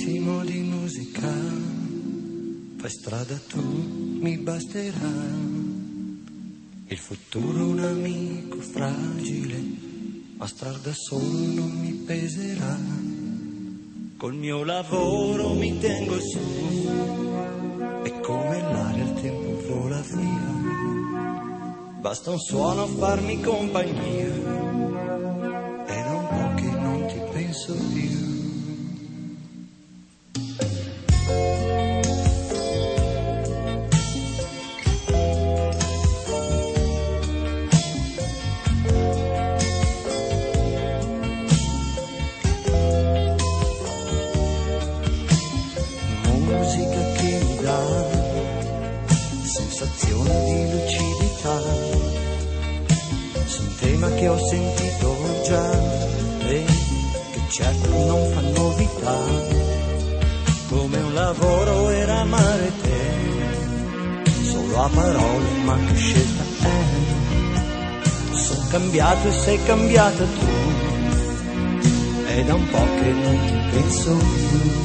attimo di musica, fai strada tu, mi basterà. Il futuro è un amico fragile, ma star da solo non mi peserà. Col mio lavoro mi tengo su, e come l'aria il tempo vola via. Basta un suono a farmi compagnia, è da un po' che non ti penso più. Musica che mi dà sensazione di lucidità, su un tema che ho sentito già e che certo non fa novità. Come un lavoro era amare te, solo a parole ma che scelta è. Sono cambiato e sei cambiata tu, è da un po' che non ti penso più.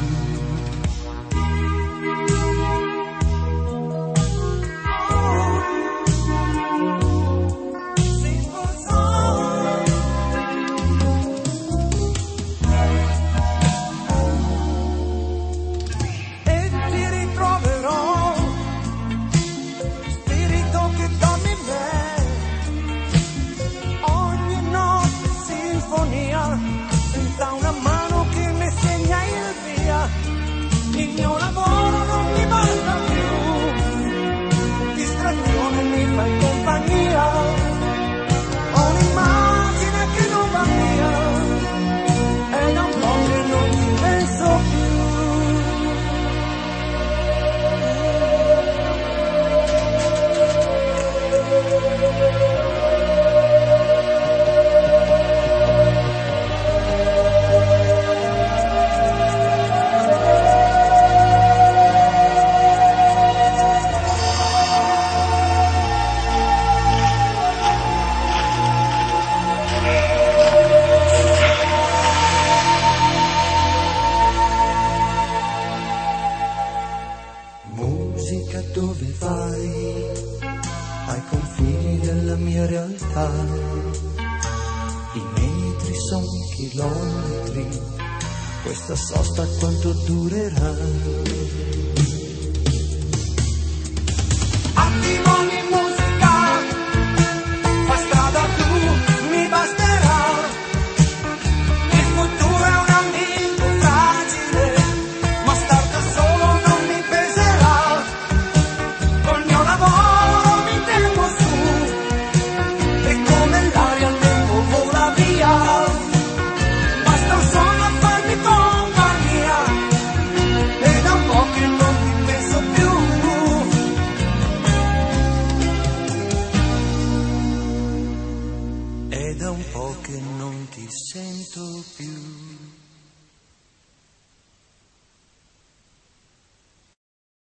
Senza una mano che mi segna il via, il mio lavoro non mi basta più, distrazione mi fai compagnia, ho un'immagine che non va via, è da un po' che non ci penso più. Musica, dove vai? Ai confini della mia realtà. I metri sono chilometri, questa sosta quanto durerà? Attimo di musica, fa strada tu, mi basterà. Il futuro è un amico fragile, ma star da solo non mi peserà. Col mio lavoro mi tengo su, e come l'aria il tempo vola via. Basta un sogno a farmi compagnia, e da un po' che non ti penso più. È da un po' che non ti sento più.